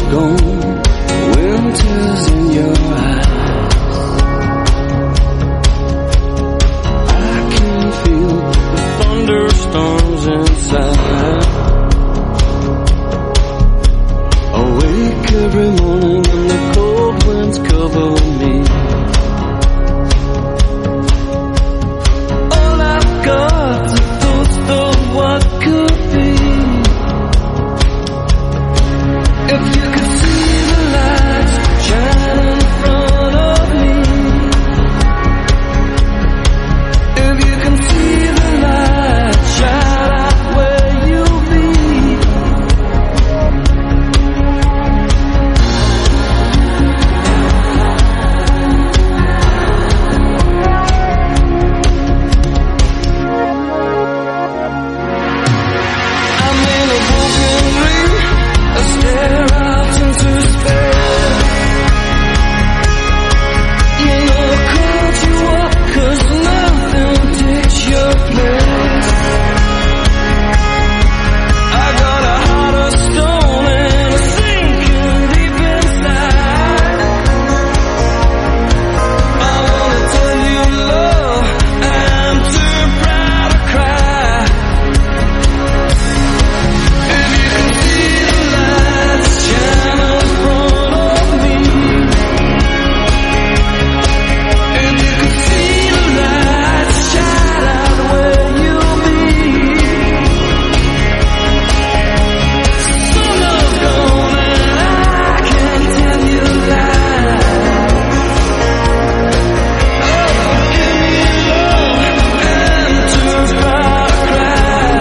gone, winter's in your eyes. I can feel the thunderstorms inside. Awake every morning and the cold winds cover me. All I've got's a ghost of what could be. If you could see the lights shine in front of me, if you can see the lights shine out where you'll be. I'm in a broken dream, I stare out into space. You know I called you up 'cause nothing takes your place. I got a heart of stone and a sinking deep inside. I wanna tell you love, I'm too proud to cry. If you can see the lights shine in front of me, if you can see the lights shine out where you'll be. Summer's gone and I can't tell you lies. Oh, give me love, I'm too proud to cry.